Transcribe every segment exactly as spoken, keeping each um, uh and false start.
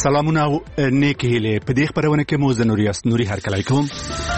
سلامونه او نیک هیله. په دې خبرونه کې مو زه نوري نوري هرکلی کوم.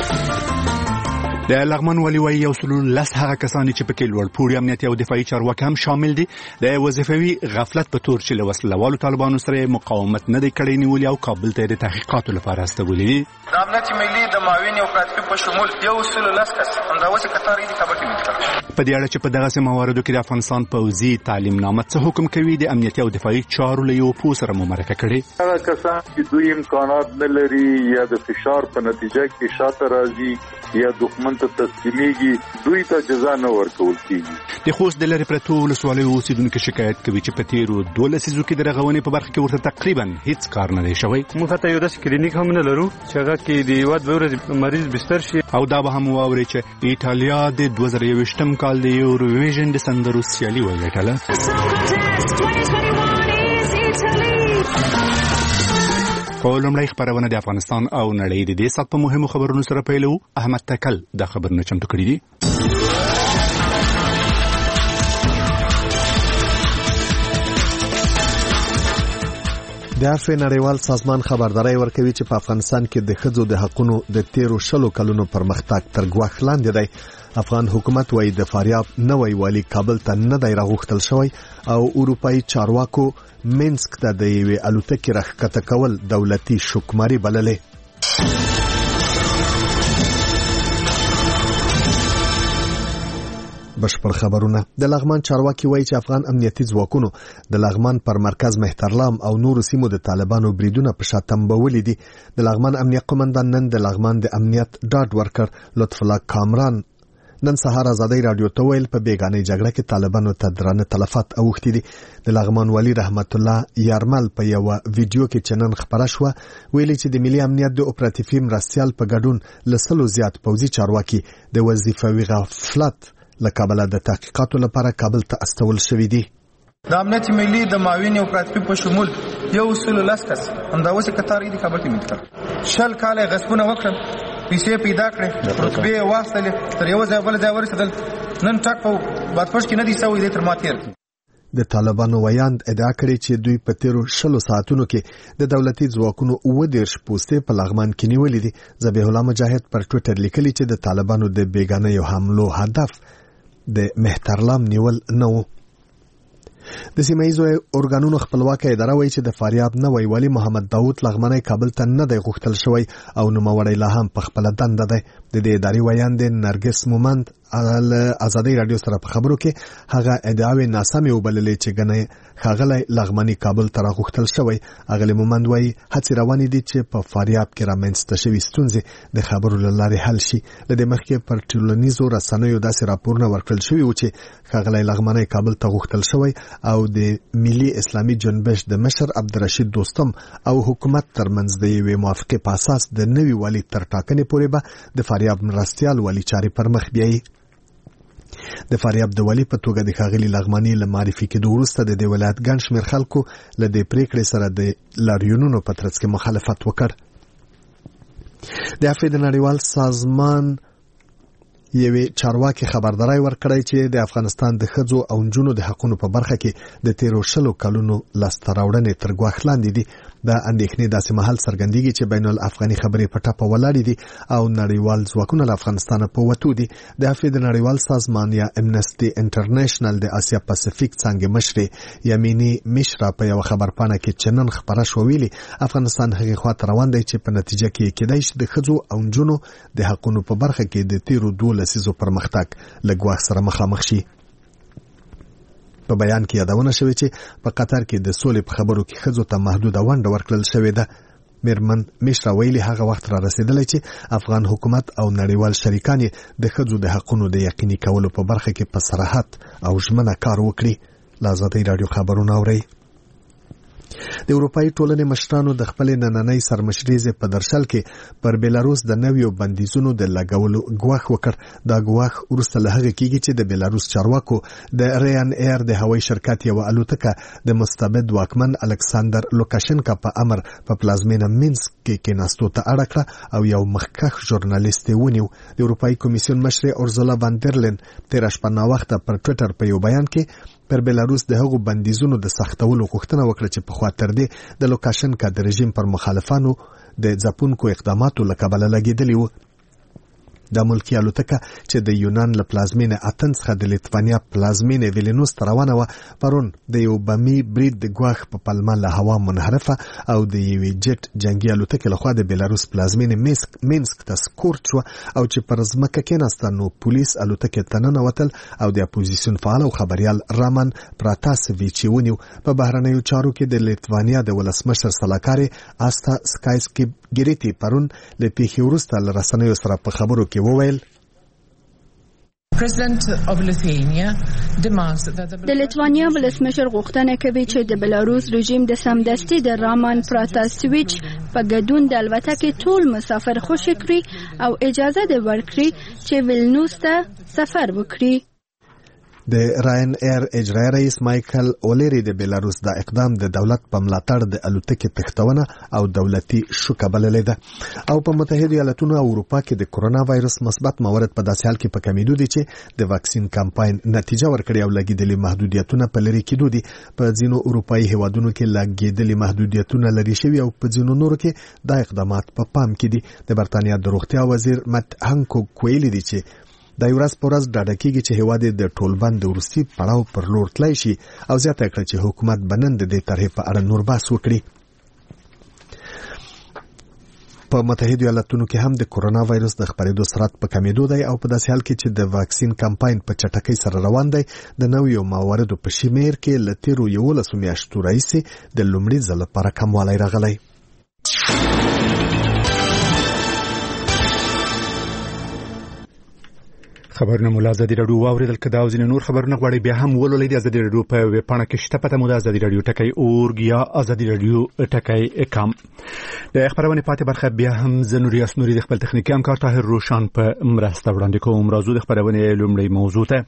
د لغمان ولي وایي یو سلو لس هغه کسان چې پکې لوړ پوړي امنیتي او دفاعي چارواکي هم شامل دي د وظیفوي غفلت په تور چې له وسلوالو طالبانو سره مقاومت نه دی کړی نیولي او کابل ته د تحقیقاتو لپاره استولي دي. د امنیت ملي د معاون او کاتب په شمول یو سلو لس کس همداوسې کتار دي کابل کې په دې اړه چې په دغه مواردو کې د افغانستان پوځي تعلیم نامه څه حکم کوي د امنیتي او دفاعي چارو له یو پوه سره مرکه کړي. هغه کسان چې دوی امکانات نه لري یا د فشار په نتیجه کې شاته راځي یا دښمن ته تسلیمېږي دوی ته جزا نه ورکول کېږي. د خوست د لرې پرتو ولسوالیو اوسېدونکو شکایت کوي چې په تېرو دولس لسیزو کې د رغونې په برخه کې ورته تقریبا هیڅ کار نه دی شوی. موږ ته یو داسې کلینیک هم نه لرو چې هغه کې د یو دوه ورځې مریض بستر شي. او دا به هم واوري چې ایټالیا د دوه زره یوویشتم کال د یوروویژن د سندرو سیالي وګټله. خو لومړی خبرونه د افغانستان او نړۍ د دې سات په مهمو خبرونو سره پیلو. احمد تکل د خبرونو چمتو کړی دی. د عفو نړیوال سازمان خبرداري ورکوي چې په افغانستان کې د ښځو د حقوقو د تیرو شلو کلونو پرمختګ تر ګواښ لاندې دی. افغان حکومت وايي د فاریاب نوی والی کابل ته نه دی راغوښتل شوی او اروپایي چارواکو مینسک ته د یوې الوتکې راښکته کول دولتي شکماري بللې. بشپړ خبرونه. د لغمان چارواکي وایي چې افغان امنیتي ځواکونو د لغمان پر مرکز مهترلام او نورو سیمو د طالبانو بریدونه په شا تنبولي دي. د لغمان امنیت قومندان نن د لغمان د امنیت ډاډ ورکړ. لطف الله کامران نن سهار ازادي رادیو ته ویل په بیگانه جګړه کې طالبانو ته درانه تلفات اوښتي دي. د لغمان والی رحمت الله یارمل په یو ویډیو کې چې نن خبره شوه ویلي چې د ملي امنیت د اپراتیفي مرستیال په ګډون لسلو زیات پوځي چارواکي د وظیفوي غفلت له کابل د تحقیقاتو لپاره کابل ته استول شوی دي. د امنیت ملي د معاون او کاتب په شمول یو سلو لس کس همداوسې کتار دي کابل کې متکړ. شل کال غصبونه وکړل، پیسې پیدا کړې، رتبې واخیستلې، تر یو ځای بل ځای ورسېدل. نن ټاک په بادپش کې نه دي سوی دی تر ما تېر. د طالبانو ویاند ادعا کړې چې دوی په تیرو شلو ساعتونو کې د دولتي ځواکونو اووه دېرش پوستې په لغمان کې نیولې دي. ذبیح الله مجاهد پر ټویټر لیکلي چې د طالبانو د بیگانه یو حملو هدف د مهترلام نیول نه و. د سیمایي اورګانونو خپلواکه اداره وایي چې د فاریاب نوی والی محمد داوود لغمنی کابل ته نه دی غوښتل شوی او نوموړی لا هم په خپله دنده دی. د دې ادارې ویاند نرګس مومند ازادي رادیو سره په خبرو کې هغه ادعاوې ناسمې وبللې چې ګنې ښاغلی لغمنی کابل ته راغوښتل شوی. اغلی مومند وایي هڅې روانې دي چې په فاریاب کې رامنځته شوي ستونزې د خبرو له لارې حل شي. له دې مخکې پر ټولنیزو رسنیو داسې راپورونه ورکړل شوي و چې ښاغلی لغمنی کابل ته غوښتل شوی او د ملي اسلامي جنبش د مشر عبدالرشید دوستم او حکومت ترمنځ د یوې موافقې په اساس د نوي والي تر ټاکنې پورې به د فاریاب مرستیال والي چارې پر مخ بیایي. د فاریاب د والي په توګه د ښاغلي لغمني له معرفي کېدو وروسته د دې ولایت ګڼ شمېر خلکو له دې پرېکړې سره د لاریونونو په ترڅ کې مخالفت وکړ. د عفو د نړیوال سازمان یوې چارواکي خبرداری ورکړی چې د افغانستان د ښځو او نجونو د حقونو په برخه کې د تیرو شلو کلونو لاسته راوړنې تر ګواښ لاندې دي. د اندېښنې داسې مهال څرګندېږي چې بین الافغاني خبرې په ټاپه ولاړې دي او نړیوال ځواکونه له افغانستانه په وتو دي. د عفو د نړیوال سازمان یا امنسټي انټرنیشنل د اسیا پاسفیک څانګې مشرې یمیني مشرا په یو خبرپاڼه کې چې نن خبره شوه ویلي افغانستان هغې خواته روان دی چې په نتیجه کې کېدای شي د ښځو او نجونو د حقونو په برخه کې د تیرو دوه لسیزو پرمختګ له ګواښ سره مخامخ شي. په بیان کې یادونه شوې چې په قطر کې د سولې په خبرو کې ښځو ته محدوده ونډه ورکړل شوې ده. میرمن مشرا ویلي هغه وخت را رسېدلی چې افغان حکومت او نړیوال شریکان یې د ښځو د حقونو د یقیني کولو په برخه کې په صراحت او ژمنه کار وکړي. له ازادۍ راډیو خبرونه اورئ. د اروپایي ټولنې مشرانو د خپل نننۍ سرمشریزې په درشل کې پر بیلاروس د نویو بندیزونو د لګولو ګواښ وکړ. دا ګواښ وروسته له هغه کېږي چې د بیلاروس چارواکو د ریان ایر د هوایي شرکت یوه الوتکه د مستبد واکمن الکساندر لوکاشنکا په امر په پلازمینه مینسک کې کېناستو ته اړه کړه او یو مخکښ ژورنالیست یې ونیو. د اروپایي کمیسیون مشرې اورزولا واندرلین تېره شپه ناوخته پر ټویټر په یو بیان کې پر بیلاروس د هغو بندیزونو د سختولو غوښتنه وکړه چې پخوا تر موردې د لوکاشنکا د رژیم پر مخالفانو د ځپونکو اقداماتو له کبله لګېدلي وو. د ملکی الوتکه چې د یونان له پلازمینې اتن څخه د لیتوانیا پلازمینې ویلنوس ته روانه وه پرون د یو بمي برید د ګواښ په پلمه له هوا منحرفه او د یوې جټ جنګي الوتکې لخوا د بیلاروس پلازمینې مینسک ته سکورت شوه او چې پر ځمکه کېناسته نو پولیس الوتکې ته ننوتل او د اپوزیسیون فعال او خبریال رامان پراتاسویچ یې ونیو. په بهرنیو چارو کې د لیتوانیا د ولسمشر سلاکارې آستا سکایسکي ګریټي پرون له پیښې وروسته له رسنیو سره په خبرو کې وویل د لیتوانیا ولسمشر غوښتنه کوي چې د بلاروس رژیم د سمدستي د رامان پراتاسویچ په ګډون د الوتکې ټول مسافر خوشي کړي او اجازه دې ورکړي چې ویلنوس ته سفر وکړي. د راین ایر اجرایي رئیس مایکل اولیری د بیلاروس د اقدام د دولت په ملاتړ د الوتکې تښتونه او دولتي شوکه بللې ده او په متحده ایالاتونو او اروپا کې د کرونا وایرس مثبت موارد په داسې حال کې په کمیدو دي چې د واکسین کمپاین نتیجه ورکړي او لګیدلي محدودیتونه په لري کېدو دي. په ځینو اروپایي هیوادونو کې لګیدلي محدودیتونه لري شوي او په ځینو نورو کې دا اقدامات په پا پام کې دي. د برتانیا د روغتیا وزیر مت هانکوک ویلي دي چې د ورځ په ورځ ډاډه کېږي چې هیواد د ټولبند د وروستي پړاو پر لور تللی شي او زیاته کړه چې حکومت به نن د دې طرحې په اړه نور بحث وکړي. په متحده ایالاتونو کې هم د کرونا وایرس د خپرېدو سرعت په کمیدو دی او په داسې حال کې چې د واکسین کمپاین په چټکۍ سره روان دی د نویو مواردو په شمېر کې له تېرو یولسو میاشتو راهیسې د لومړي ځل لپاره کموالی راغلی. خبرونه مو له ازادي راډیو واورېدل. که دا او ځینې نور خبرونه غواړئ بیا هم ولولئ د ازادي راډیو په ویبپاڼه کې شته پته مو د ازادي راډیو ټکی اورګ یا ازادي راډیو ټکی کام. د خبرونې پاتې برخه بیا هم زه نور یاس نوري د خپل تخنیکي همکار طاهر روشان په مرسته وړاندې کوم. راځو د خبرونې لومړۍ موضوع ته.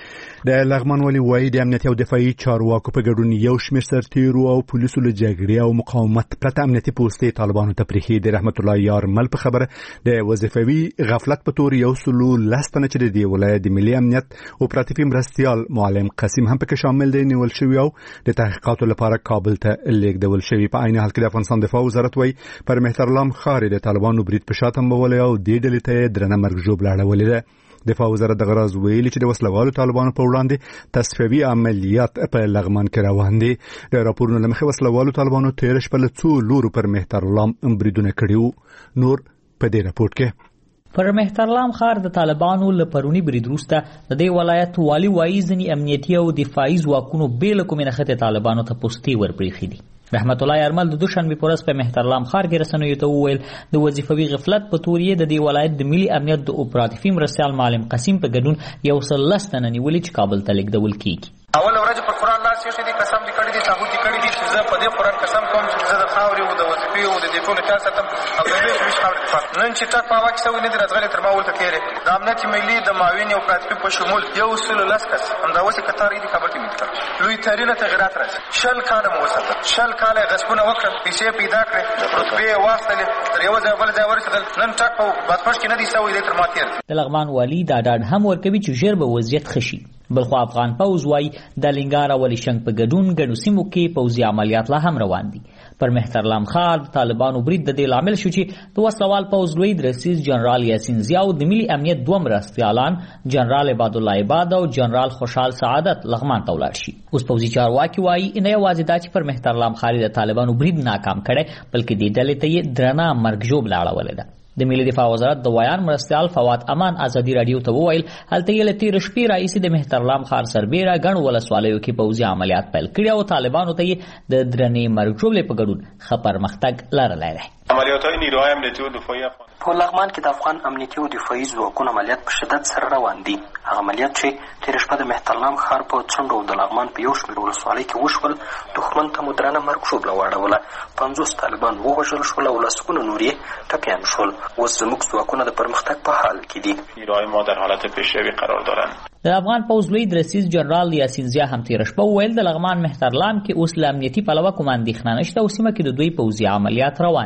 د لغمان والي وایي د امنیتي او دفاعي چارواکو په ګډون یو شمېر سرتیرو او پولیسو له جګړې او مقاومت پرته امنیتي پوستې طالبانو ته پرېښي. د رحمت الله یارمل په خبره د وظیفوي غفلت په تور یو سلو لس تنه چې د دې ولایت د ملي امنیت اپراتیفي مرستیال معلم قسیم هم پکې شامل دی نیول شوي او د تحقیقاتو لپاره کابل ته لیږدول شوي. په عین حال کې د افغانستان دفاع وزارت وایي پر مهترلام ښار د طالبانو برید په شا تمبولی او دې ډلې ته درنه مرګ ژوبله اړولې ده. دفاع وزارت د غراز ویلي چې د وسلوالو طالبانو په وړاندې تصفیوي عملیات په لغمان کې روان دي. د راپورونو له مخې وسلوالو طالبانو تېره شپه له څو لورو پر مهترلام بریدونه کړي وو. نور په دې راپورټ کې پر مهترلام ښار د طالبانو له پرونی برید وروسته د دې ولایت والي وایي ځینې امنیتي او دفاعي ځواکونو بې له کومې نښتې طالبانو ته پوستې ورپرېښي دي. رحمت الله یارمل د دوشنبې په ورځ په مهترلام ښار کې رسنیو ته وویل د وظیفوي غفلت په تور یې د دې ولایت د ملي امنیت د اپراتیفي مرستیال معلم قسیم په ګډون یو سل لس تنه نیولي چې کابل ته لیږدول کېږي. اول ورځ پر قرآن لاس یې دي قسم دې کړی دي تعهد دې کړی دي چې زه په دې قرآن قسم کوم چې زه د خاورې او د وظیفې او د دې ټولو خیال ساتم او د دې شویش خاورې دفاع. نن چې ټک په هوا کې سوی نه دي راځغلې تر ما ورته تېرې د امنیت ملي د معاون او اپراتیفي په شمول یو سل لس کس همداوسې کتار یې دي کابل کې مې کړل. لوی ترینه تغیرات راځي. شل کاله مو وساتل شل کاله غصبونه وکړل پیسې پیدا کړې رتبې یې واخیستلې تر یوه ځایه بل ځای ورسېدل. نن ټک په بادپش کې نه دي سوی دی تر ما تېر. د لغمان والي دا ډاډ هم ورکوي چې ژر به وضعیت ښه شي. بلخو افغان پوځ وایي د لنګار او ولیشنګ په ګډون ګڼو سیمو کې پوځي عملیات لا هم روان دي. پر مهترلام ښار د طالبانو برید د دې لامل شو چې د وسلوال پوځ لوی رئیس جنرال یاسین ضیا او د ملي امنیت دوه مرستیالان جنرال عباد الله عباد او جنرال خوشحال سعادت لغمان ته ولاړ شي. اوس پوځي چارواکي وایي نه یوازې دا چې پر مهترلام ښار د طالبانو برید ناکام کړی بلکې دې ډلې ته یې درنه مرګ ژوبله اړولې ده. د ملي دفاع وزارت د ویان مرستیال فواد امان ازادي راډیو ته وویل هلته یې له تېرې شپې راهیسې د مهترلام ښار سربیره ګڼو ولسوالیو کې پوځي عملیات پیل کړي او طالبانو ته یې د درنې مرګ ژوبلې په ګډون ښه پرمختګ لرلی دی. عملیات‌های نیروهای امنیتی و دفاعی افغان په لغمان کې د افغان امنیتي او دفاعي ځواکونو عملیات په شدت سره روان دي. هغه عملیات چې تېره شپه د مهترلام ښار په څنډو او د لغمان په یو شمېر ولسوالۍ کې وشول دښمن ته مو درنه مرګ ژوبله واړوله. پنځوس طالبان ووژل شول او لسګونه نور یې ټپیان شول. اوس زموږ ځواکونه د پرمختګ په حال کې دي. نیروهای ما در حالت پیشروی قرار دارند. د افغان پوځ لوی رئیس جنرال یاسین ضیا هم تېره شپه وویل د لغمان مهترلام کې اوس له امنیتي پلوه کومه اندېښنه نشته او سیمه کې د دوی پوځي عملیات روان دي.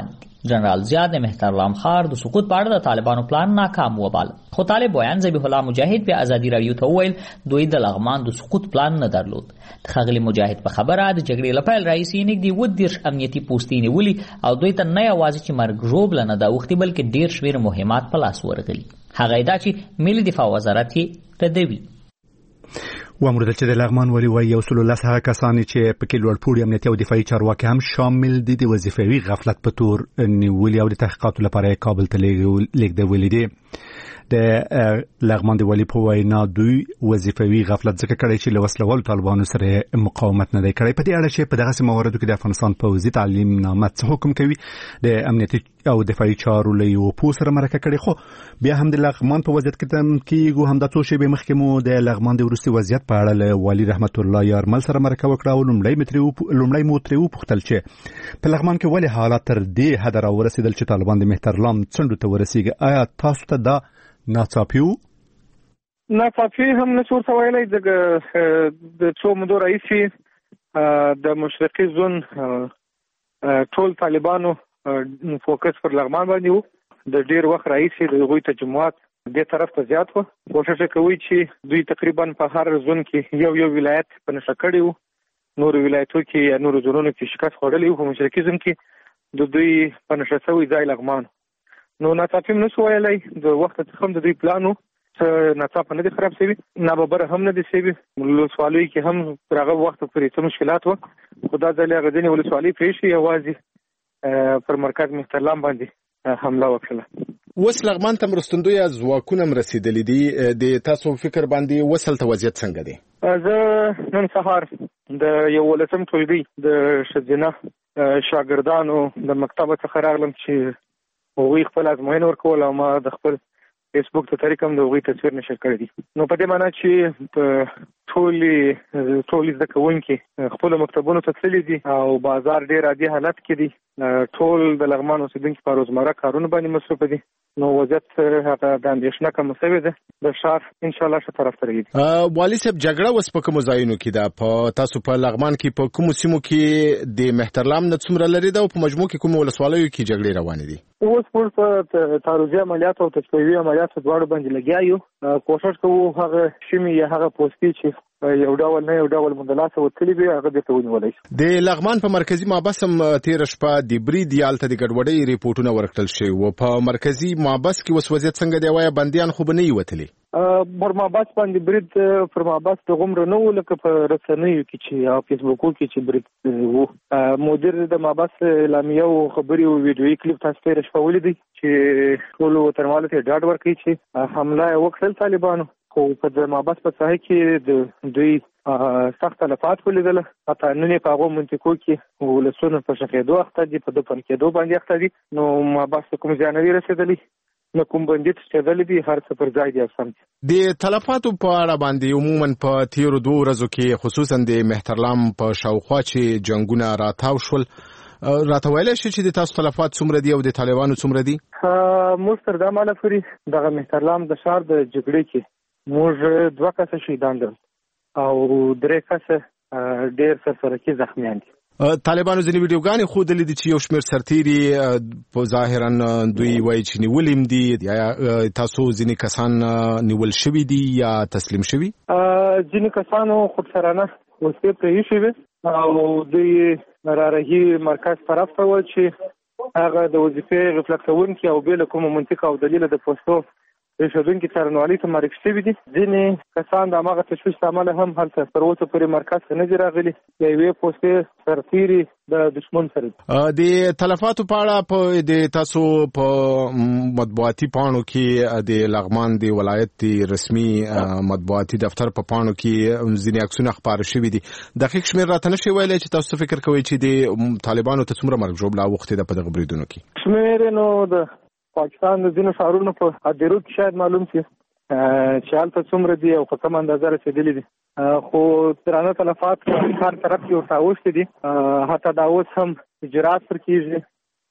جنرال زیاد د مهترلام ښار د سقوط په اړه د طالبانو پلان ناکام وباله. خو طالب ویان ذبیح الله مجاهد په ازادي راډیو ته وویل دوی د لغمان د سقوط پلان نه درلود. د ښاغلي مجاهد په خبره د جګړې له پیل راهیسې نږدې اووه دېرش امنیتي پوستې نیولي او دوی ته نه یوازې چې مرګ ژوبله نه ده اوښتې بلکې ډېر شمېر مهمات په لاس ورغلي. هغه دا چې ملي دفاع وزارت یې ردوي. وامردل چې د لغمان ولي وایي یو سل لس هغه کسان چې پکې لوړپوړي امنیتي او دفاعي چارواکي هم شامل دي د وظیفوي غفلت په تور نیولي او د تحقیقاتو لپاره کابل ته لیږدولي دي. د لغمان د ولي په وینا دوی وظیفوي غفلت ځکه کړی چې له وسلوالو طالبانو سره مقاومت نه دی کړی. په دې اړه چې په دغسې مواردو کې د افغانستان پوځي تعلیم نامه څه حکم کوي د امنیتي او دفاعي چارو له یو پوه سره مرکه کړې. خو بیا هم د لغمان په وضعیت کې تم کېږو همدا څو شېبې مخکې مو د لغمان د وروستي وضعیت په اړه له والي رحمت الله یارمل سره مرکه وکړه او لومړی مو ترې وپوښتل چې په لغمان کې ولې حالات تر دې حده راورسېدل چې طالبان د مهترلام څنډو ته ورسېږي. آیا تاسو ته دا ناڅاپي وو؟ ناڅاپي هم نه څه ورته ویلی. د څو مودو راهیسې د مشرقي زون ټول طالبانو فوکس پر لغمان باندې وو. د ډېر وخت راهیسې د هغوی تجمعات دې طرف ته زیات وو. کوشش کوي چې دوی تقریبا په هر زون کې یو یو ولایت په نښه کړی وو. نورو ولایتو کې یا نورو زونونو کې شکست خوړلی وو. په مشرقي زون کې د دوی په نښه شوی ځای لغمان. نو ناڅاپي هم نشو ویلی. د وخت څخه هم د دوی پلان و څه ناڅاپه نه دي خراب شوي، ناببره هم نه دي شوي. ولسوالیو کې هم تر هغه وخته پورې څه مشکلات وه، خو دا ځل یې هغه ځینې ولسوالۍ پرېښي، یوازې پر مرکز مهترلام باندې حمله وکړله. اوس لغمان ته مرستندویه ځواکونه هم رسېدلي دي. د تاسو فکر باندې اوس هلته وضعیت څنګه دی؟ زه نن سهار د یولسم ټولګي د ښځینه شاګردانو د مکتبه څخه راغلم چې هغوی خپل ازموینه ورکول او ما د خپل فیسبوک ته طریق هم د هغوی تصویر نشر کړی دي. نو په دې معنا چې په ټولې ټولې زده کوونکي خپلو مکتبونو ته تللي دي او بازار ډېر عادي حالت کې دي. ټول د لغمان اوسېدونکي په روزمره کارونو باندې مصروفه دي. نو وضعیت هغه د اندېښنه کمه شوې ده. د ښار انشاءالله ښه طرف ته رهیږي. والي صاحب، جګړه اوس په کومو ځایونو کې ده؟ په تاسو په لغمان کې په کومو سیمو کې د مهترلام نه څومره لرې ده او په مجموع کې کومو ولسوالیو کې جګړې روانې دي؟ اوس موږ په تعرضي عملیاتو او تشبیهي عملیاتو دواړو باندې لګیا یو. کوشش کوو هغه سیمې یا هغه پوستې چې یو ډول نه یو ډول مندلاسه وتلي وي هغه بیرته ونیولی شي. د لغمان په مرکزي محبس هم تېره شپه د برید یا هلته د ګډوډۍ ریپورټونه ورکړل شوي وو. په مرکزي محبس کې اوس وضعیت څنګه دی؟ وایه بندیان خو به نه وي وتلي؟ پر محبس باندې برید پر محبس د غومره نه و لکه په رسنیو کې چې او فیسبوکو کې چې برید و. مدیر د محبس اعلامیه او خبري او ویډیویي کلیپ تاسو تېره شپه ولیدئ چې ټولو وطنوالو ته ډاډ ورکوي چې حمله یې وکړل طالبانو، خو په د محبس په ساحه کې د دوی سخت تلفات ولیدله. حتی نن یې په هغو منطقو کې ولسونه په شخېدو اخته دي، په دفن کېدو باندې اخته دي. نو محبس ته کوم زیان نه وي رسېدلی، نه کوم بندیت شتېدلی دي، هر څه پر ځای دي او سم دي. د تلفاتو په اړه باندې عموما په تېرو دوو ورځو کې خصوصا د مهترلام په شاوخوا چې جنګونه راتاو شول، راته ویلی شي چې د تاسو تلفات څومره دي او د طالبانو څومره دي؟ موږ تر دا مهاله پورې دغه مهترلام د ښار د جګړې کې موږ دوه کسه شهیدان لرو او درې کسه ډېر سرسرکي زخمیان دي. طالبانو ځینې ویډیوګانې ښودلې دي چې یو شمېر سرتېري په ظاهرا دوی وایي چې نیولي هم دي. یا تاسو ځینې کسان نیول شوي دي یا تسلیم شوي؟ ځینې کسانو خودسرانه وسلې پرې ایښې وې او دوی رارهي مرکز طرف ته وه چې هغه د وظیفې غفلت کوونکي او بې له کومه منطق او دلیله د پوستو پرېښودونکي څارنوالۍ ته معرفي شوي دي. ځینې کسان د هماغه تشویش له امله هم هلته تر اوسه پورې مرکز ته نه دي راغلي. د یوې پوستې سرتېري د دشمن سره دي. د تلفاتو په اړه په د تاسو په مطبوعاتي پاڼو کې د لغمان د ولایت د رسمي مطبوعاتي دفتر په پاڼو کې ځینې عکسونه خپاره شوي دي. دقیق شمېر راته نه شي ویلی چې تاسو فکر کوئ چې د طالبانو ته څومره مرګ ژوبله اوښتې ده په دغه بریدونو کې؟ شمېر نو د پاکستان د ځینو ښارونو په هدیرو کې شاید معلوم شي چې هلته څومره دي او په کومه اندازه رسېدلي دي، خو درانه تلفات هر طرف کې ورته اوښتي دي. حتی دا اوس هم اجرات پر کېږي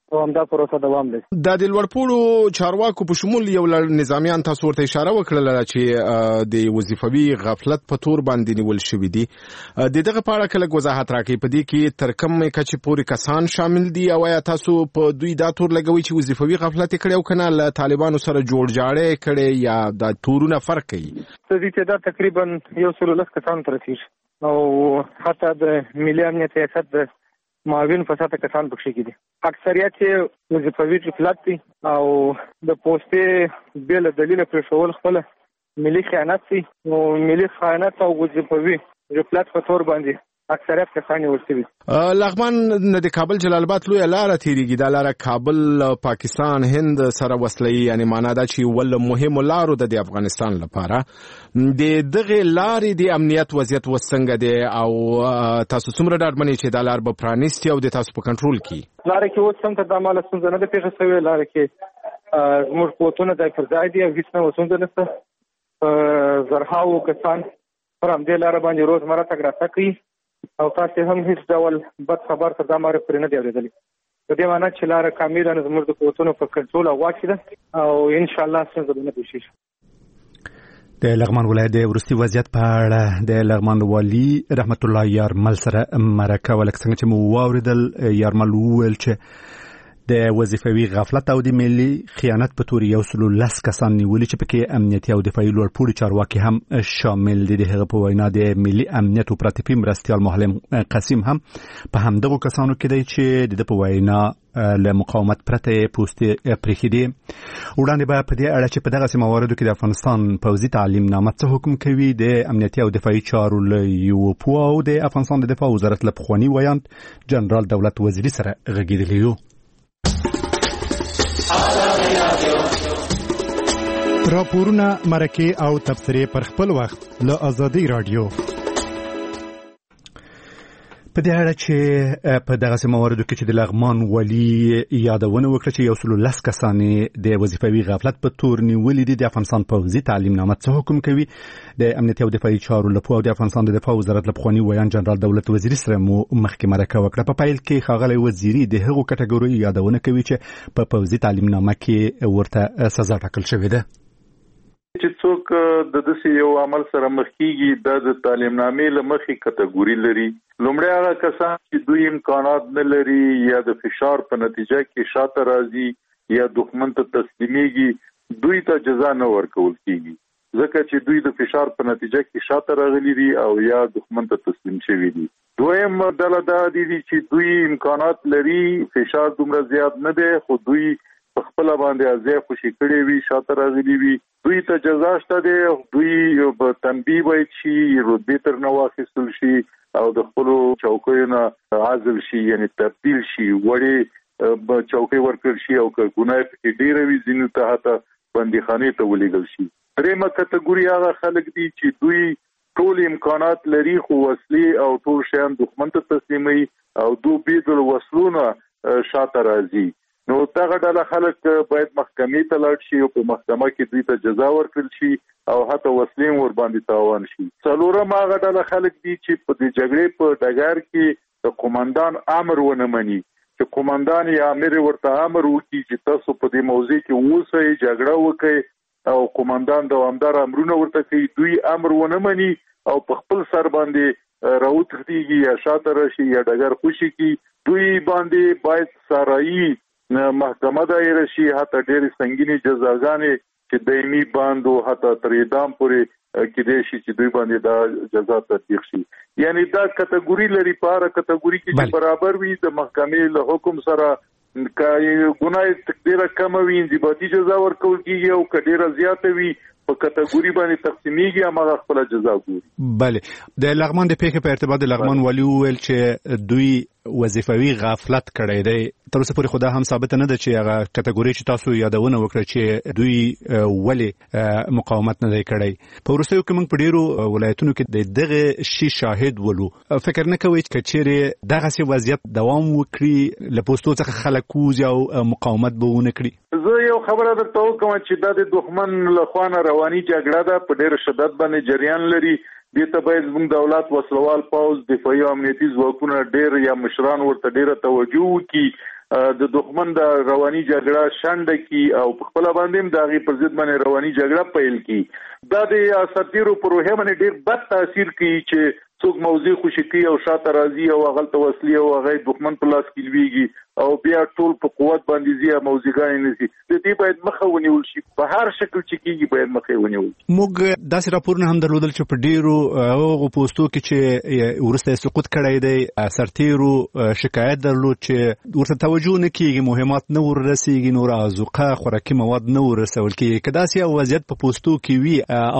او همدا پروسه دوام لري. د لوړپوړو چارواکو په شمول یو لړ نظامیان تاسو ورته اشاره وکړه چې د وظیفوي غفلت په تور باندې نیول شوی دي. د دغه په اړه کله وضاحت راکړئ، په دې کې تر کومه کچې پورې کسان شامل دي او یا تاسو په دوی دا تور لګوي چې وظیفوي غفلت کړي او کنه له طالبانو سره جوړ جاړه کړي یا د تورونه فرق کوي؟ د دې تعداد تقریبا یو سل لس کسان تر رسیږي او حتی د ملي امنیت ریاست د معاون فساده کسان پکښې کې دي. اکثریت یې وظیفوي غفلت دي او د پوستې بې له دلیله پرېښول خپله ملي خیانت دي. نو ملي خیانت او وظیفوي غفلت په تور باندې اکثریت کسان یې ورسوي. لغمان نه د کابل جلال آباد لویه لاره تېرېږي. دا لاره کابل پاکستان هند سره وصلوي، یعنې معنا دا چې ول مهمو لارو ده د افغانستان لپاره. د دغې لارې د امنیت وضعیت اوس څنګه دی او تاسو څومره ډاډمن یې چې دا لار به پرانیستي او د تاسو په کنټرول کې؟ لاره کې اوس هم تر دا مهاله ستونزه نه ده پېښه شوې. لاره کې زموږ قوتونه ځای پر ځای دي او هېڅ نه ستونزه نشته. زرهاو کسان پر همدې لاره باندې روزمره تګ راتګ کوي او تاسو هم هیڅ ډول بد خبر تر دا ماره پرې نه دی اورېدلی. په دې معنی چې لاره کاملا زموږ د قوتونو په کنټرول او واک کې ده او ان شاء الله ستونزه به نه پېښ شي. د لغمان ولایت د وروستي وضعیت په اړه د لغمان والي رحمت الله یارمل سره مرکه ولکه څنګه چې مو واورېدل. یارمل وویل چې د وظیفوي غفلت او د ملي خیانت په تور یو سل لس کسان نیولي چې پکې امنیتي او دفاعي لوړپوړي چارواکي هم شامل دي. د هغه په وینا د ملي امنیت اپراتیفي مرستیال معلم قاسم هم په همدغو کسانو کې دی چې د په وینا له مقاومت پرته پوستې پرېښي دي. وړاندې به په دې اړه چې په دغسې مواردو کې د افغانستان پوځي تعلیم نامه څه حکم کوي د امنیتي او دفاعي چارو له یو پوه او د افغانستان د دفاع وزارت له پخواني ویاند جنرال دولت وزیري سره غږېدلی یو. راپورونه، مرکې او تبصرې پر خپل وخت له آزادۍ رادیو. په دې اړه چې په دغسې مواردو کې چې د لغمان والي یادونه وکړه چې یو سل لس کسان د وظیفوي غفلت په تور نیولي دي، د افغانستان پوځي تعلیم نامه څه حکم کوي؟ د امنیتي او دفاعي چارو له پوه او د افغانستان د دفاع وزارت له پخواني ویاند جنرال دولت وزیري سره مو مخکې مرکه وکړه. په پیل کې ښاغلی وزیري د هغو کټګوریو یادونه کوي چې په پوځي تعلیم نامه کې ورته سزا ټاکل شوې ده. چې څوک د داسې یو عمل سره مخ کیږي د تعلیم نامې له مخې کټګوري لري. لومړی هغه کسان چې دوی امکانات نه لري یا د فشار په نتیجه کې شاته راځي یا دښمن ته تسلیمیږي، دوی ته جزا نه ورکول کیږي ځکه چې دوی د فشار په نتیجه کې شاته راغلي دي او یا دښمن ته تسلیم شوي دي. دویم ډله دا دي چې دوی امکانات لري، فشار دومره زیات نه دی خو دوی په خپل باندې ازیا خوشي کړي وي، شاته راغلي وي، دوی ته جزا شته دی. دوی په تنبیه باید شي، رتبې تر نه واخیستل شي او د خپلو چوکیو نه عزل شي، یعنی تبدیل شي، وړې چوکۍ ورکړل شي او که ګناه پکې ډېره وي ځینو ته حتی بندیخانې ته ولېږل شي. درېیمه کټګوري هغه خلک دي چې دوی ټول امکانات لري خو وسلې او ټول شیان دښمن ته تسلیموي او دوی بې د وسلو نه شاته راځي. نو دغه ډله خلک باید محکمې ته لاړ شي او په محکمه کې دوی ته جزا ورکړل شي او حتی وسلې ور باندې تاوان شي. څلورم هغه ډله خلک دي چې په دې جګړې په ډګر کې د قومندان امر ونه مني، چې قومندان یا امر ورته امر وکړي چې تاسو په دې موضوع کې اوسئ، جګړه وکړئ او قومندان دوامدار امرونه ورته کوي، دوی امر ونه مني او په خپل سر باندې راوتښتېږي یا شاته راشي یا ډګر خوشي کړي، دوی باندې باید سارایي محکمه دایره شي، حتی ډېرې سنګینې جزاګانې چې دایمي باند او حتی تر اعدام پورې کېدای شي چې دوی باندې دا جزا تطبیق شي. یعنی دا کټګوري لري. په هره کټګوري کې چې برابر وي د محکمې له حکم سره که ګناه ډېره کمه وي انضباطي جزا ورکول کېږي او که ډېره زیاته وي په کټګوري باندې تقسیمیږي هماغه خپله جزا ګوري. بله، د لغمان د پیښې په ارتباط د لغمان والي وویل چې دوی وظیفوي غفلت کړی دی. تر اوسه پورې خو دا هم ثابته نه ده چې هغه کټګوري چې تاسو یادونه وکړه چې دوی ولې مقاومت نه دی کړی. په وروستیو کې موږ په ډېرو ولایتونو کې د دغه شي شاهد ولو. فکر نه کوئ چې چیرې دغسې وضعیت دوام وکړي، له پوستو څخه خلک کوزي او مقاومت به ونه کړي؟ زه یو خبره درته وکړم چې دا د دښمن له خوا نه رواني جګړه ده، په ډېر شدت باندې جریان لري. دې ته باید زموږ دولت، وسلوال پوځ، دفاعي او امنیتي ځواکونه ډېر یا مشران ورته ډېره توجه وکړي د دښمن د رواني جګړه شانډه کی او خپل باندې د غي پر ضد باندې رواني جګړه پیل کی دا د سرتیرو پر روحه باندې ډیر بد تاثیر کوي چې څوک موضوع خوشی کوي او شاته راځي او غلط وسلی او غي دښمن په لاس کې لويږي او بیا ټول په قوت باندې زیه موضوعګان نشي د دې باید مخه ونیول شي په هر شکل چې کیږي باید مخه ونیول موږ داسې راپورونه هم درلودل چې په ډیرو هغه پوسټو کې چې ورسته سقوط کړی دی سرتیرو شکایت درلود چې ورته توجه نه کیږي مهمات نه ورسیږي نور ازوقه خوراکي مواد نه ورسول کیږي کدا سي وضعیت په پوسټو کې وی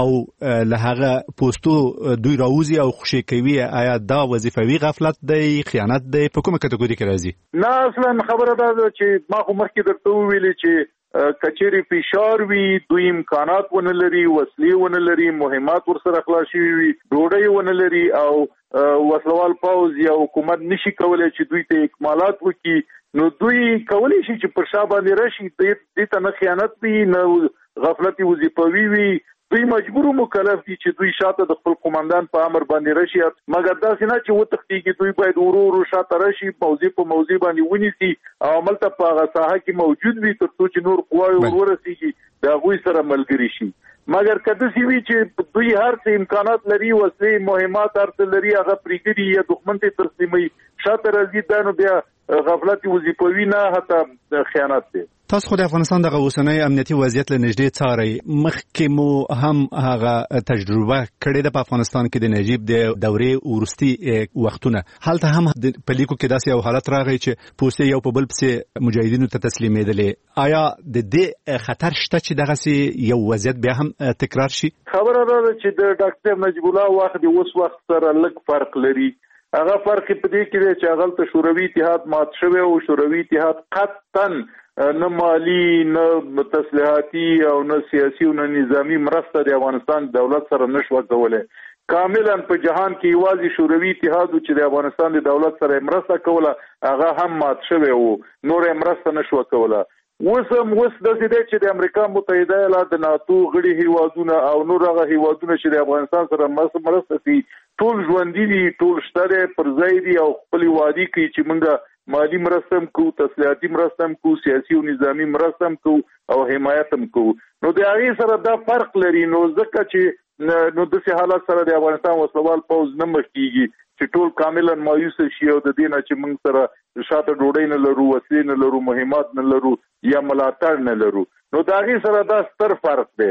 او له هغه پوسټو دوی راوځي او خوشي کوي آیا دا وظیفوي غفلت دی خیانت دی په کومه کټګوري کې راځي نه اصلا خبره ده چې ما خو مخکې درته ویلې چې کچېری فشار وی دوی امکانات ونه لري وسلې ونه لري مهمات ورسره خلاص شي وي ډوډۍ ونه لري او وسلوال پاوز یا حکومت نشي کولای چې دوی ته اکمالات وکړي نو دوی کولی شي چې پر شا باندې راشي دې ته نه خیانت وي نه غفلت وظیفوي وي دوی مجبور مکلف دي چې دوی شاته د خپل قومندان په امر باندې راشي مګر دا څنګه چې و تختیږي دوی باید ورو ورو شاته راشي موضوع په موضوع باندې ونیسي او عمل ته په هغه ساحه کې موجود وي تر څو چې نور قواوی ورسیږي دا غوي سره ملګری شي مګر کله چې وی چې دوی هر څه امکانات لري وسلې مهمات هر لري هغه پریګری یا دښمن ته تسلیمي شاته راځي دا نو بیا غفلت وظیفوي نه حتی خیانت دی تاسو خو د افغانستان د اوسنۍ امنیتي وضعیت له نږدې څارئ مخکې مو هم هغه تجربه کړې ده په افغانستان کې د نجیب د دورې ورستي وختونه هلته هم په لیکو کې داسې یو حالت راغی چې پوسټ یو په بل پسې مجاهدینو ته تسلیمېدلې آیا د دې خطر شته چې دغه یو وضعیت بیا هم تکرار شي خبره ده چې د ډاکټر نجیب الله وخت د اوس وخت سره لږ فرق لري هغه فرق په دې کې دی چې هغه ته شوروي اتحاد مات شوی او شوروي اتحاد قطعا نه مالی نه تسلیحاتي او نه سیاسي او نه نظامی مرسته د افغانستان دولت سره نشو کولای کاملا په جهان کې یوازې شوروي اتحاد چې د افغانستان د دولت سره مرسته کوله هغه هم مات شوی او نور مرسته نشو کوله اوس هم اوس د دې چې د امریکا متحده ایالات د ناتو غړي هیوادونه او نور هغه هیوادونه چې د افغانستان سره مرسته کوي ټول ژوندۍ دي ټول شته پر ځای دي او خپل وادي کوي چې موږ مالی مرستم کو تسلیحاتي مرستم کو سیاسي او نظامی مرستم کو او حمایتم کو نو د هغه سره دا فرق لري نو ځکه چې نو د سه حالات سره د افغانستان وسلوال پوز نه مخکیږي چې ټول کاملا مایوس شي او د دینه چې موږ سره شاته ډوډۍ نه لرو وسلې نه لرو مهمات نه لرو یا ملاتړ نه لرو نو د هغه سره دا ستر فرق دی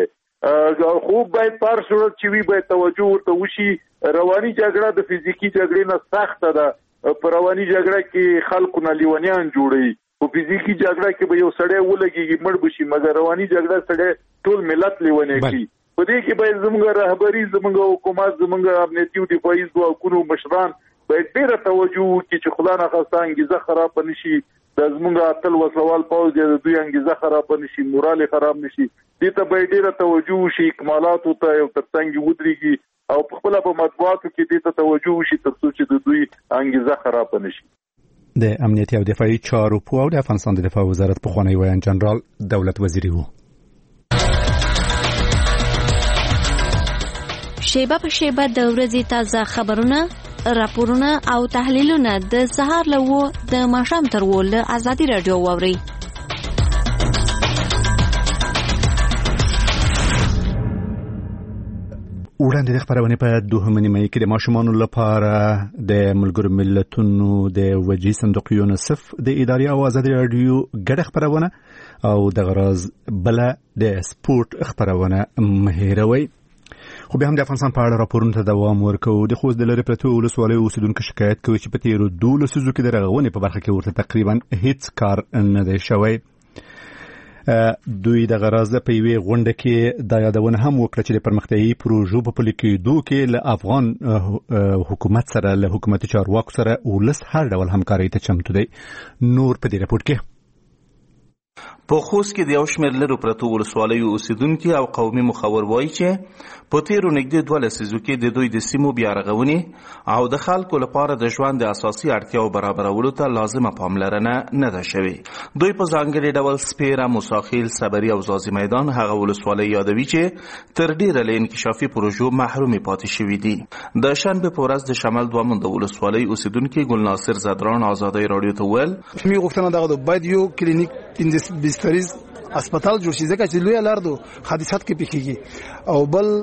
خوب باید پر صورت چې وی باید توجه ورته وشي رواني جګړه د فزیکی جګړې نه سخته ده په رواني جګړه کې خلکو نه لیونیان جوړي په فزیکی جګړه کې به یو سړی ولګي مړ بشي مګر رواني جګړه سړی ټول ملت لیونی کی په دې کې باید زموږ رهبری زموږ حکومت زموږ امنیتي او دفاعي ځواکونو مشران باید ډېر توجه وکړي چې خدای نه خاصه انګیزه خراب نشي د زموږ اتل وسوال پاوز د دوی انګیزه خراب نشي مورال خراب نشي دې ته باید ډېر توجه وشي اکمالات او ته یو ترڅنګ ودرېږي او په خپل په مطبوعاتو کې دې ته توجه وشي ترڅو چې د دوی انګیزه خراب نشي د امنیتي او دفاعي چارو په اړه د افغانستان د دفاع وزارت په خوانی ویان جنرال دولت وزیری وو شیبه په شیبه د ورځې تازه خبرونه راپورونه او تحلیلونه د سهار له وو د ماښام تر وو له ازادي رادیو واوري وړاندې د خبرونه په دوهمه نیمه کې د ماشومانو لپاره د ملګرو ملتونو د وجهي صندوق یونیسف د اداري او ازادي رادیو ګډه خبرونه او د غراز بل د سپورت خبرونه مهیروي خو به هم د افغانستان په اړه راپورونه ته دوام ورکو د خوست د لری پرتو ولسوالۍ اوسیدونکو شکایت کوي چې په تیرو دولسو سوزو کې د رغونې په برخه کې ورته تقریبا هیڅ کار نه دی شوی دوی د غراز په یوې غونډه کې د یادونه هم وکړه چې د پرمختیايي پروژو په پلي کېدو کې له افغان حکومت سره له حکومتي چارواکو سره ولس هر ډول همکارۍ ته چمتو دی نور په دې راپور کې په خوست کې د یو شمېر لرو پرتو ولسوالیو اوسیدونکي او قومي مخور وایي چې په تیرو نږدې دوه لسیزو کې د دوی د سیمو بیارغونې او د خلکو لپاره د ژوند د اساسي اړتیاو برابرولو ته لازمه پاملرنه نه ده شوې. دوی په ځانګړي ډول سپیره، موساخیل، صبري او ځاځي میدان هغه ولسوالۍ یادوي چې تر ډیره له انکشافي پروژو محرومې پاتې شوي دي. د شنبې په ورځ د شمال دوه د ولسوالۍ اوسیدونکي ګلناصر زدران ازادۍ راډیو ته وویل می غوښتنه دغه باید یو کلینیک بستریز اسپیټال جوړ شي ځکه چې لوی لار دو حادثات کې پیښیږي او بل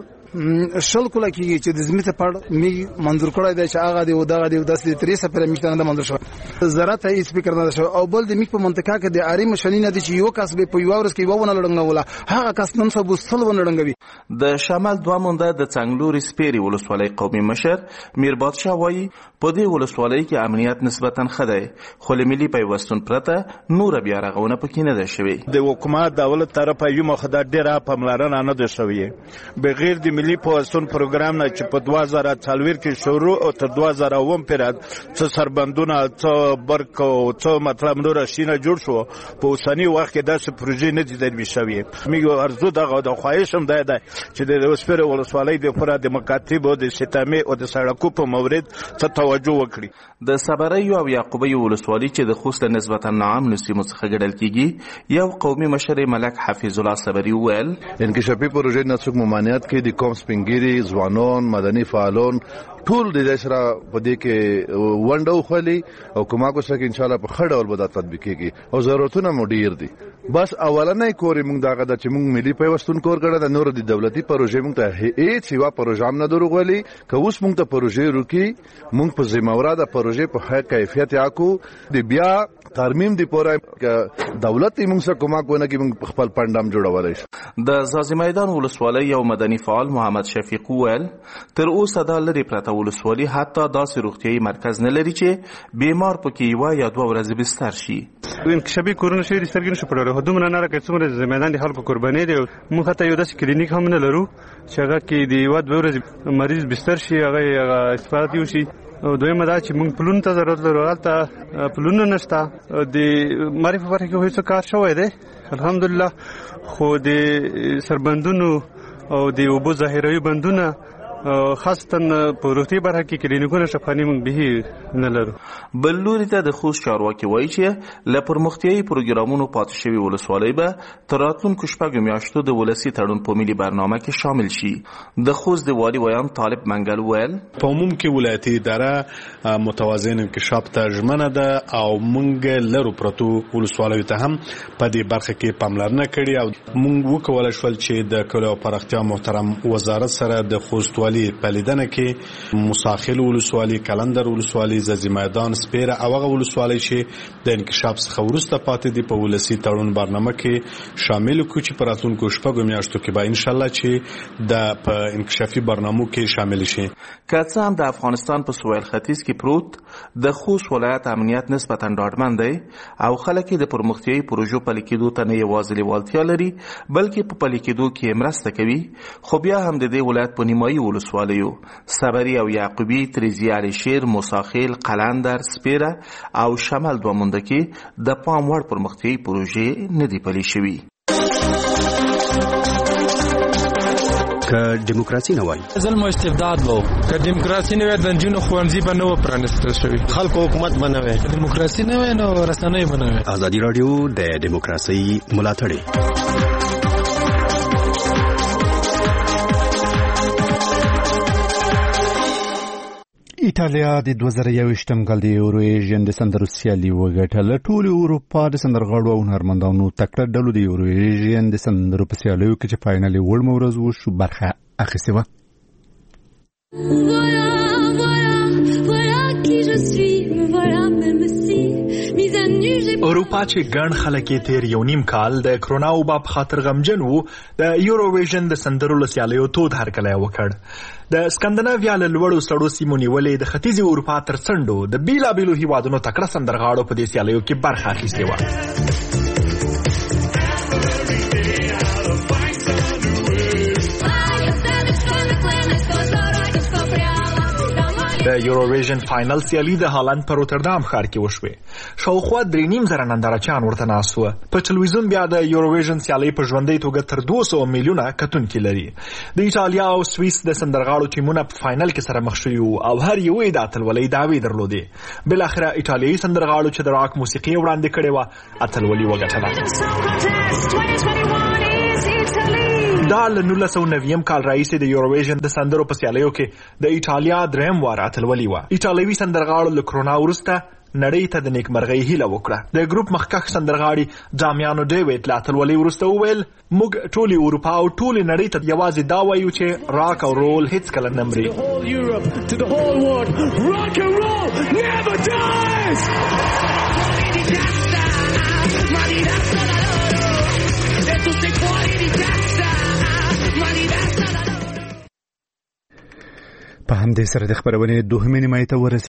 شل کوله کېږي چې د زمینه پړ می منظور کړی دی چې هغه دی او دغه دی د داسې تریسه پر میشته نه منظور شو زراعت هیڅ فکر نه شو او بل د میک په منطقه کې د اړې مشنینه دي چې یو کس به په یو ورځ کې وونه لړنګوله هغه کس نن سبا سل ونه لړنګوي. د شمال دوه مونده د څنګلوري سپیري ولسوالۍ قومي مشر میر بادشاه وایي په دې ولسوالۍ کې امنیت نسبتا ښه دی خو له ملي پیوستون پرته نور بیا رغونه پکې نه ده شوې. د حکومت دولت طرفه یو مخدار ډیره پاملرنه نه ده شوې بغیر د ملي پیوستون پروګرام نه چې په دوه زره څلور کې شروع او تر دوه زره اووه پورې څه سربندونه څه برق او څه مطلب نور شینه جوړ شو په اوسنی وخت کې داسې پروژې نه دي تدبیر شوې. میګو ارزو دغه د خواهش هم دی چې د وسپره ولسوالۍ د پوره د مکاتب او د ستامي او د سړکو په مورد څه توجه وکړي. د صبري او یعقوبي ولسوالۍ چې د خوست نسبتا نام نسیمو څخه ګډل کیږي یو قومي مشر ملک حفیظ الله صبري وویل انکشافي پروژې نه څوک ممانعت کوي د کوم سپینګيري ځوانان مدني فعالون ټول د دې سره په دې کې ونډه وخلي او کومه کو چې ان شاء الله په خړ ډول به دا تطبیق کیږي او ضرورتونه مو ډیر دي. بس اولنې کورې موږ داغه د چې موږ ملي پیوستون کور کړه د نور د دولتي پروژې موږ ته هیڅ یو پروژه هم نه دروغولي که اوس موږ ته پروژې روکي موږ په ذمہواره د پروژې په ښه کیفیت یاکو د بیا ترمیم دی پوره دولت موږ سره کومه کوونه کې موږ خپل پندام جوړولای شو. د ځاځي میدان ولسوالۍ یو مدني فعال محمد شفیق وویل تر اوسه دا لري پرته ولسوالۍ حتی داسې روغتیايي مرکز نه لري چې بیمار پکې یوه یا دوه ورځې بستر شي. انکشافي کورونه شوي دي سترګې نشو پټولی خو دومره نه راکړي څومره ځاځي میدان د خلکو قرباني دی. موږ حتی یو داسې کلینیک هم نه لرو چې هغه کې د یوه دوه ورځې مریض بستر شي هغه هغه استفادت وشي. او دویمه دا چې موږ پلونو ته ضرورت لرو هلته پلونه نشته د معرفي برخه کې هیڅ کار شوی دی الحمدلله خو د سربندونو او د اوبو ظاهروي بندونه خاصتا په روغتي برخه کې کلینیکونه شفاهي موږ به نه لرو. بل لوري ته د خوست چارواکي وایي چې له پرمختیایي پروګرامونو پاتې شوي ولسوالۍ به تر راتلونکو شپږو میاشتو د ولسي تړون په ملي برنامه کې شامل شي. د خوست د والي ویان طالب منګل ویل په عموم کې ولایتي اداره متوازن انکشاف ته ژمنه ده او موږ لرو پرتو ولسوالیو ته هم په دې برخه کې پاملرنه کړې او موږ وکولای شول چې د کلي او پراختیا محترم وزارت سره د خوست په لیدنه کې موساخیل ولسوالۍ، کلندر ولسوالۍ، ځاځي میدان، سپیره او هغه ولسوالۍ چې د انکشاف څخه وروسته پاتې دي په ولسي تړون برنامه کې شامل کړو چې په راتلونکو شپږو میاشتو کې به ان شاء الله چې د په انکشافي برنامو کې شامل شي. که څه هم د افغانستان په سویل ختیځ کې پروت د خوست ولایت امنیت نسبتا ډاډمن دی او خلک د پرمختیایي پروژو پلي کېدو ته نه یوازې لیوالتیا لري بلکې په پلي کېدو کې مرسته کوي. خو بیا هم د دې ولایت په نیمایي ولسوالیو صبري او یعقوبي، تریزی، علیشیر، موساخیل، قلندر، سپیره او شمال دوه مونده کې د پام وړ پرمختیایي پروژې نه دي پلي شوي. که دیموکراسي نه وای ظلم او استبداد وو که دیموکراسي نه وای د جنونو خوانځي به نو پرانستل شوی خلکو حکومت بنوي دیموکراسي نه وای نو رسنۍ بنوي. ازادي رادیو د دیموکراسي ملاتړ ایټالیا د دوه زره یوویشتم کال د یوروویژن د سندرو سیالي وګټله. ټول اروپا د سندرغاړو او هنرمندانو تکړه ډلو د یوروویژن د سندرو په سیالیو کې چې فاینل یې وړمه ورځ وشو برخه اخیستې وه. اروپا چې ګڼ خلک یې تیر یو نیم کال د کرونا وبا په خاطر غمجن وو د یوروویژن د سندرو له سیالیو تود هرکلی وکړ. د اسکندناویا له لوړو سړو سیمو نیولې د ختیځې اروپا تر څنډو د بیلابیلو هیوادونو تکړه سندرغاړو په دې سیالیو کې برخه اخیستې وه. د یوروویژن فائنل سیالي د هالند په روتردام ښار کې وشوې. شاوخوا درې نیم زره نندارچیان ورته ناست وو. په ټلویزیون بیا د یوروویژن سیالۍ په ژوندۍ توګه تر دوه سوه میلیونه کتونکي لري. د ایټالیا او سویس د سندرغاړو ټیمونه په فائنل کې سره مخ شوي وو او هر یو یې د اتلولۍ دعوې درلودې. بالاخره ایټالیایي سندرغاړو چې د راک موسیقي وړاندې کړې وه اتلولي وګټله. دا له نولس سوه نوي کال راهیسې د یوروویژن د سندرو په سیالیو کې د ایټالیا درېیم واره اتلولي وه. ایټالوي سندرغاړو له کرونا وروسته نړۍ ته د نیکمرغۍ هیله وکړه. د ګروپ مخکښ سندرغاړي جامیانو ډیویډ له اتلولۍ وروسته وویل موږ ټولې اروپا او ټولې نړۍ ته یوازې دا وایو چې راک او رول هیڅکله نه مري. په همدې سره د خبرونې دوهمې نیمایي ته ورسېدو.